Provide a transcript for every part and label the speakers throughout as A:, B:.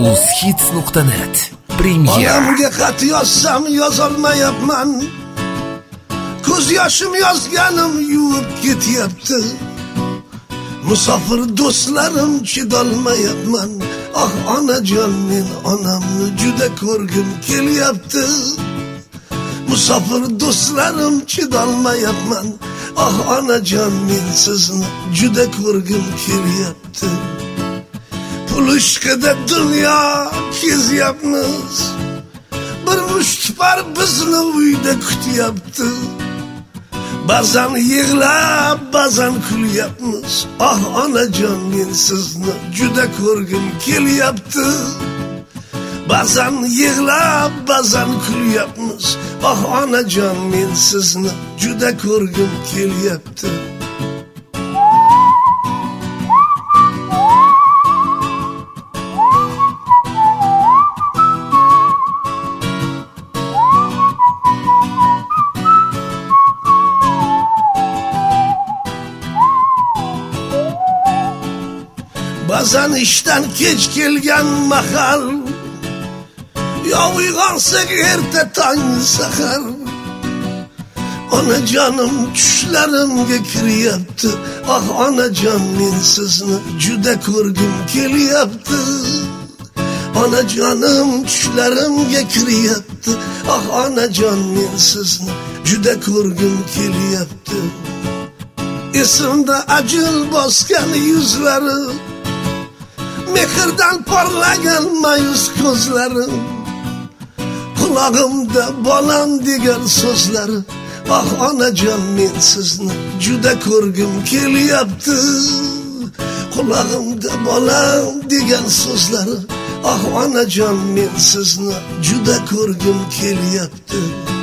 A: uzhits.net Premyer.
B: Onamga xat yozsam yozolmayapman. Ko'z yoshim yozganim yuvib ketyapti. Musofir do'stlarim chidolmayapman. Ah onajon, men onamni juda ko'rgim kelyapti. Musofir do'stlarim chidolmayapman. Ah onajon, men sizni juda ko'rgim kelyapti. Pulushkada dunyo kezyapmiz. Bir mushtipar bizni uyda kutyapti. Ba'zan yig'lab, ba'zan kulyapmiz. Ah onajon, men sizni juda ko'rgim kelyapti. Ba'zan yig'lab, ba'zan kulyapmiz. Ah onajon, men sizni juda ko'rgim kelyapti. Ba'zan ishdan kech kelgan mahal, yo uyg'onsak erta tong sahar, onajonim tushlarimga kiryapti. Ah onajon, men sizni juda ko'rgim kelyapti. Onajonim tushlarimga kiryapti. Ah onajon, men sizni juda ko'rgim kelyapti. Esimda ajil bosgan yuzlari, mehrdan parlagan mayus ko'zlarim, qulog'imda bolam degan so'zlari. Ah onajon, men sizni juda ko'rgim kelyapti. Qulog'imda bolam degan so'zlari. Ah onajon, men sizni juda ko'rgim kelyapti.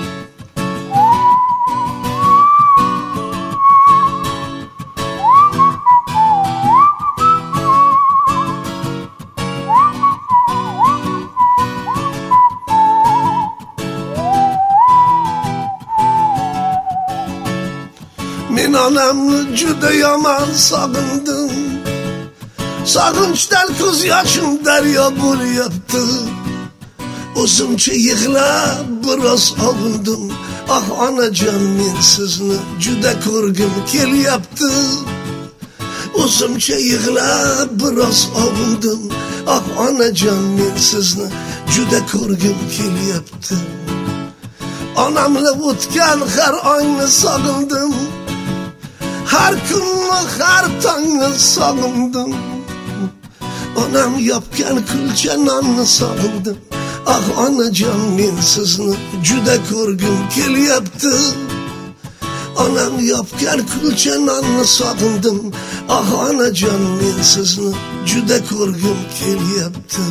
B: Men onamni juda yomon sog'indim. Sog'inchdan ko'z yoshim daryo bo'lyapti. O'zimcha yig'lab biroz ovundim. Ah onajon, men sizni juda ko'rgim kelyapti. O'zimcha yig'lab biroz ovundim. Ah onajon, men sizni juda ko'rgim kelyapti. Onamla o'tgan har ongni sog'indim. Har kunni, har tongni sog'indim. Onam yopgan kulcha nonni sog'indim. Ah onajon, men sizni juda ko'rgim kelyapti. Onam yopgan kulcha nonni sog'indim. Ah onajon, men sizni juda ko'rgim kelyapti.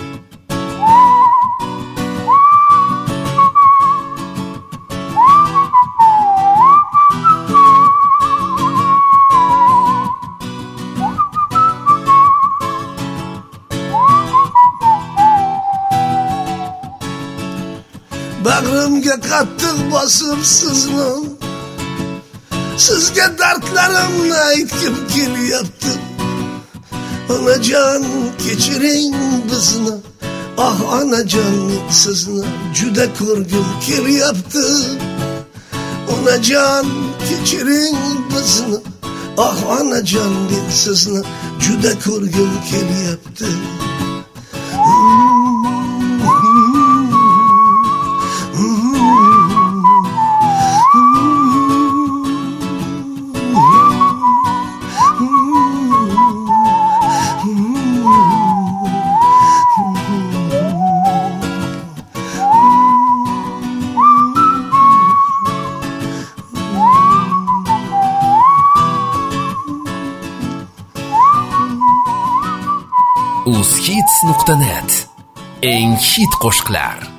B: Bag'rimga qattiq bosib sizni, sizga dardlarimni aytgim kelyapti. Onajon, kechiring bizni. Ah onajon, men sizni juda ko'rgim kelyapti. Onajon, kechiring bizni. Ah onajon, men sizni juda ko'rgim kelyapti.
A: uzhits.net Eng hit qo'shiqlar.